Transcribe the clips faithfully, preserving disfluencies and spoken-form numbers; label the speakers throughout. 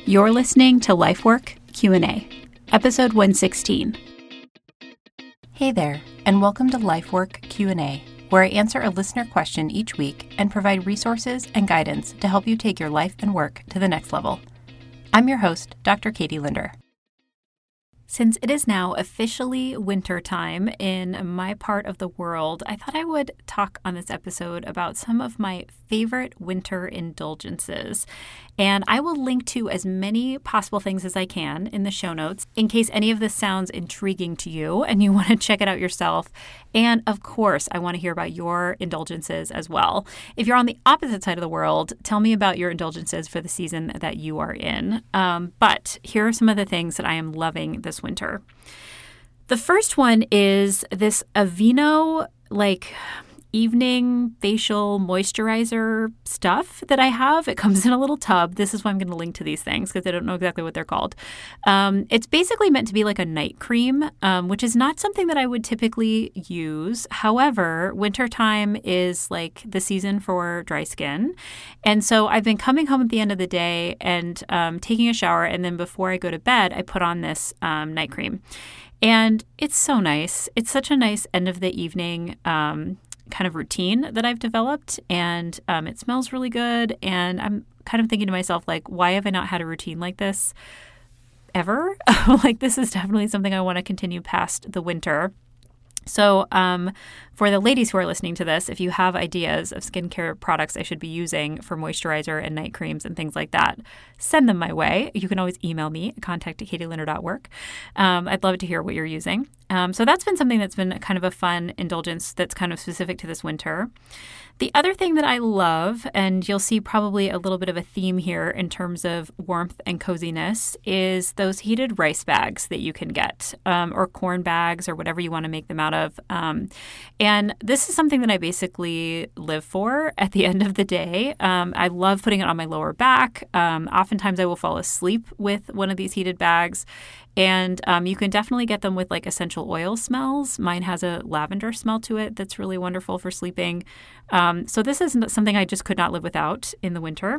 Speaker 1: You're listening to Lifework Q and A, episode one sixteen.
Speaker 2: Hey there, and welcome to Lifework Q and A, where I answer a listener question each week and provide resources and guidance to help you take your life and work to the next level. I'm your host, Doctor Katie Linder. Since it is now officially winter time in my part of the world, I thought I would talk on this episode about some of my favorite winter indulgences. And I will link to as many possible things as I can in the show notes in case any of this sounds intriguing to you and you want to check it out yourself. And of course, I want to hear about your indulgences as well. If you're on the opposite side of the world, tell me about your indulgences for the season that you are in. Um, but here are some of the things that I am loving this winter. The first one is this Aveeno, like, evening facial moisturizer stuff that I have. It comes in a little tub. This is why I'm going to link to these things because I don't know exactly what they're called. Um, it's basically meant to be like a night cream, um, which is not something that I would typically use. However, wintertime is like the season for dry skin. And so I've been coming home at the end of the day and um, taking a shower. And then before I go to bed, I put on this um, night cream. And it's so nice. It's such a nice end of the evening um kind of routine that I've developed, and um, it smells really good. And I'm kind of thinking to myself, like, why have I not had a routine like this ever? Like, this is definitely something I want to continue past the winter. So um, for the ladies who are listening to this, if you have ideas of skincare products I should be using for moisturizer and night creams and things like that, send them my way. You can always email me, contact at katie linder dot work. Um, I'd love to hear what you're using. Um, so that's been something that's been kind of a fun indulgence that's kind of specific to this winter. The other thing that I love, and you'll see probably a little bit of a theme here in terms of warmth and coziness, is those heated rice bags that you can get, um, or corn bags, or whatever you want to make them out of. Um, and this is something that I basically live for at the end of the day. Um, I love putting it on my lower back. Um, oftentimes I will fall asleep with one of these heated bags. And um, you can definitely get them with like essential oil smells. Mine has a lavender smell to it that's really wonderful for sleeping. Um, so this is something I just could not live without in the winter.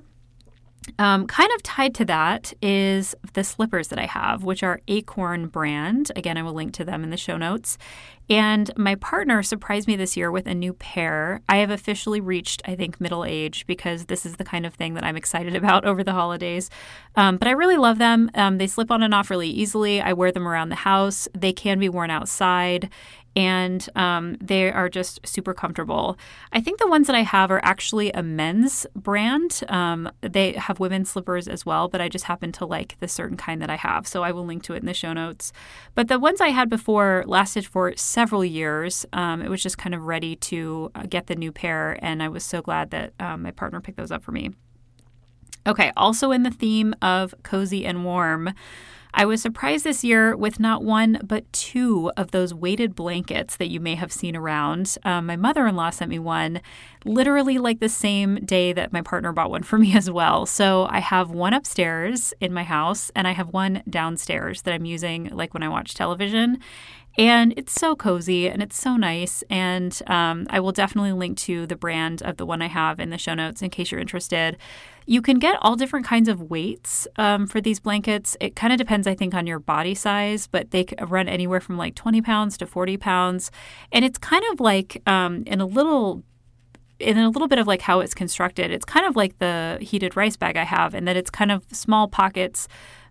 Speaker 2: Um, kind of tied to that is the slippers that I have, which are Acorn brand. Again, I will link to them in the show notes. And my partner surprised me this year with a new pair. I have officially reached, I think, middle age because this is the kind of thing that I'm excited about over the holidays. Um, but I really love them. Um, they slip on and off really easily. I wear them around the house. They can be worn outside. And um, they are just super comfortable. I think the ones that I have are actually a men's brand. Um, they have women's slippers as well, but I just happen to like the certain kind that I have. So I will link to it in the show notes. But the ones I had before lasted for several years. Um, it was just kind of ready to get the new pair. And I was so glad that um, my partner picked those up for me. Okay, also in the theme of cozy and warm, I was surprised this year with not one, but two of those weighted blankets that you may have seen around. Um, my mother-in-law sent me one literally like the same day that my partner bought one for me as well. So I have one upstairs in my house and I have one downstairs that I'm using like when I watch television. And it's so cozy and it's so nice. And um, I will definitely link to the brand of the one I have in the show notes in case you're interested. You can get all different kinds of weights um, for these blankets. It kind of depends, I think, on your body size, but they run anywhere from like twenty pounds to forty pounds. And it's kind of like um, in a little in a little bit of like how it's constructed. It's kind of like the heated rice bag I have, in that it's kind of small pockets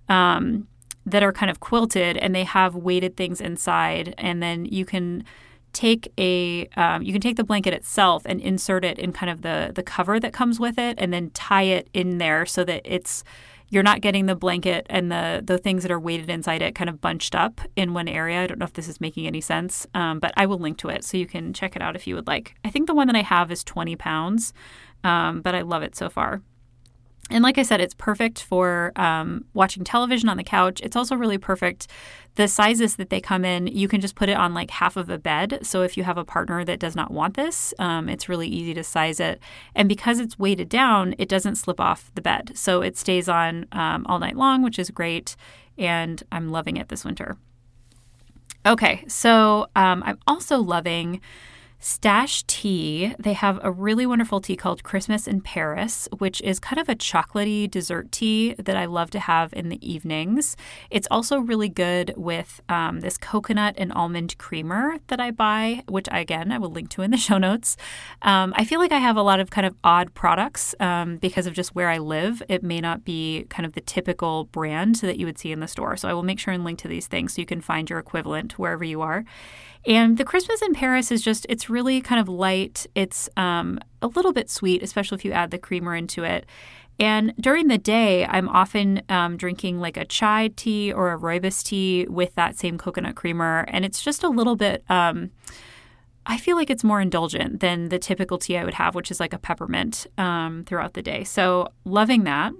Speaker 2: um, that are kind of quilted, and they have weighted things inside. And then you can take a um, you can take the blanket itself and insert it in kind of the the cover that comes with it, and then tie it in there so that it's you're not getting the blanket and the the things that are weighted inside it kind of bunched up in one area. I don't know if this is making any sense, um, but I will link to it so you can check it out if you would like. I think the one that I have is twenty pounds, um, but I love it so far. And like I said, it's perfect for um, watching television on the couch. It's also really perfect. The sizes that they come in, you can just put it on like half of a bed. So if you have a partner that does not want this, um, it's really easy to size it. And because it's weighted down, it doesn't slip off the bed. So it stays on um, all night long, which is great. And I'm loving it this winter. Okay, so um, I'm also loving
Speaker 1: Stash Tea, they have a really wonderful tea called Christmas in Paris, which is kind of a chocolatey dessert tea that I love to have in the evenings. It's also really good with um, this coconut and almond creamer that I buy, which, again, I will link to in the show notes. Um, I feel like I have a lot of kind of odd products um, because of just where I live. It may not be kind of the typical brand that you would see in the store. So I will make sure and link to these things so you can find your equivalent wherever you are. And the Christmas in Paris is just, it's really kind of light. It's um, a little bit sweet, especially if you add the creamer into it. And during the day, I'm often um, drinking like a chai tea or a rooibos tea with that same coconut creamer. And it's just a little bit, um, I feel like it's more indulgent than the typical tea I would have, which is like a peppermint um, throughout the day. So loving that.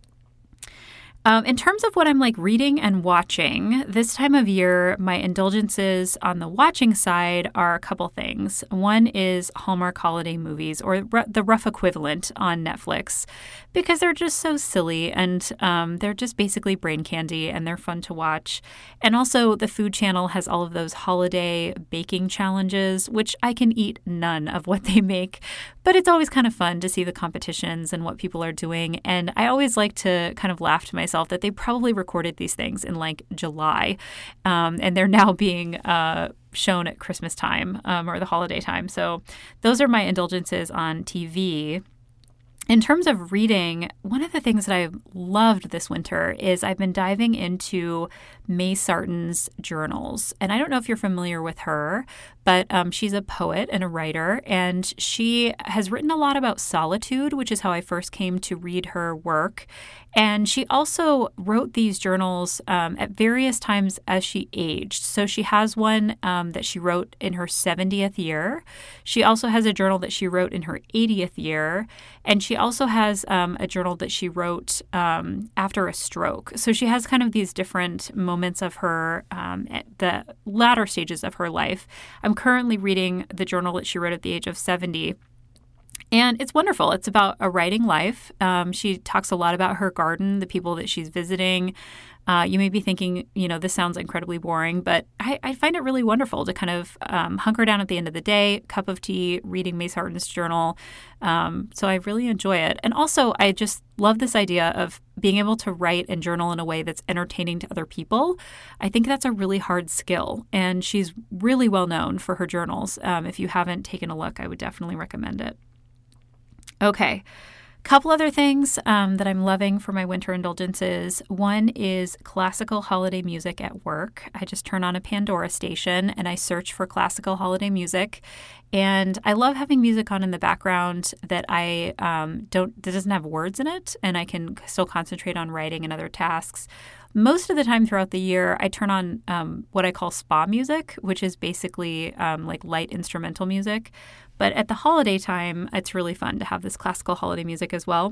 Speaker 1: Um, in terms of what I'm like reading and watching, this time of year, my indulgences on the watching side are a couple things. One is Hallmark holiday movies, or r- the rough equivalent on Netflix, because they're just so silly and um, they're just basically brain candy and they're fun to watch. And also the Food Channel has all of those holiday baking challenges, which I can eat none of what they make, but it's always kind of fun to see the competitions and what people are doing. And I always like to kind of laugh to myself that they probably recorded these things in like July, um, and they're now being uh, shown at Christmas time um, or the holiday time. So those are my indulgences on T V. In terms of reading, one of the things that I've loved this winter is I've been diving into May Sarton's journals. And I don't know if you're familiar with her, but um, she's a poet and a writer, and she has written a lot about solitude, which is how I first came to read her work. And she also wrote these journals um, at various times as she aged. So she has one um, that she wrote in her seventieth year. She also has a journal that she wrote in her eightieth year. And she also has um, a journal that she wrote um, after a stroke. So she has kind of these different moments of her, um, at the latter stages of her life. I'm currently reading the journal that she wrote at the age of seventy. And it's wonderful. It's about a writing life. Um, she talks a lot about her garden, the people that she's visiting. Uh, you may be thinking, you know, this sounds incredibly boring, but I, I find it really wonderful to kind of um, hunker down at the end of the day, cup of tea, reading May Sarton's journal. Um, so I really enjoy it. And also, I just love this idea of being able to write and journal in a way that's entertaining to other people. I think that's a really hard skill. And she's really well known for her journals. Um, if you haven't taken a look, I would definitely recommend it. Okay. Couple other things um, that I'm loving for my winter indulgences. One is classical holiday music at work. I just turn on a Pandora station and I search for classical holiday music. And I love having music on in the background that I um, don't, that doesn't have words in it, and I can still concentrate on writing and other tasks. Most of the time throughout the year, I turn on um, what I call spa music, which is basically um, like light instrumental music. But at the holiday time, it's really fun to have this classical holiday music as well.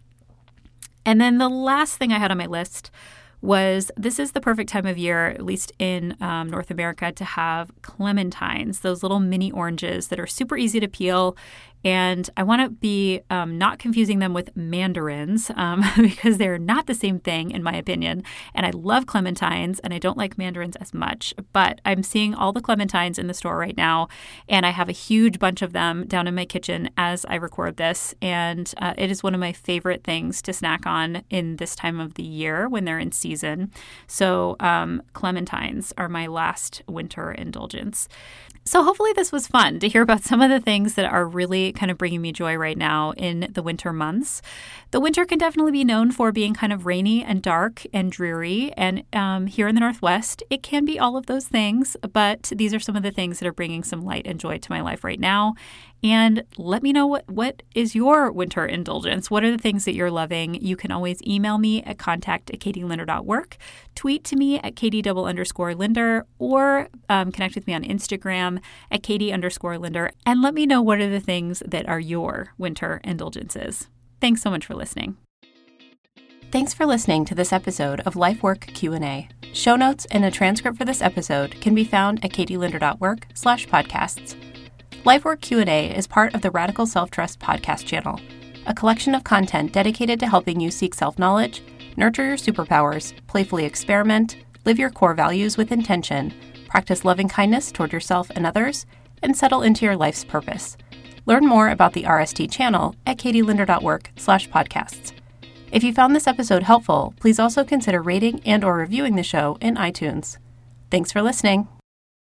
Speaker 1: And then the last thing I had on my list was this is the perfect time of year, at least in um, North America, to have clementines, those little mini oranges that are super easy to peel. And I want to be um, not confusing them with mandarins um, because they're not the same thing, in my opinion. And I love clementines, and I don't like mandarins as much. But I'm seeing all the clementines in the store right now, and I have a huge bunch of them down in my kitchen as I record this. And uh, it is one of my favorite things to snack on in this time of the year when they're in season. So um, clementines are my last winter indulgence. So hopefully this was fun to hear about some of the things that are really kind of bringing me joy right now in the winter months. The winter can definitely be known for being kind of rainy and dark and dreary. And um, here in the Northwest, it can be all of those things. But these are some of the things that are bringing some light and joy to my life right now. And let me know what, what is your winter indulgence? What are the things that you're loving? You can always email me at contact at katie linder dot work, tweet to me at katie double underscore linder, or um, connect with me on Instagram at katie underscore linder, and let me know what are the things that are your winter indulgences. Thanks so much for listening.
Speaker 2: Thanks for listening to this episode of LifeWork Q and A. Show notes and a transcript for this episode can be found at katie linder dot work slash podcasts. LifeWork Q and A is part of the Radical Self-Trust podcast channel, a collection of content dedicated to helping you seek self-knowledge, nurture your superpowers, playfully experiment, live your core values with intention, practice loving kindness toward yourself and others, and settle into your life's purpose. Learn more about the R S T channel at katielinder.work slash podcasts. If you found this episode helpful, please also consider rating and or reviewing the show in iTunes. Thanks for listening.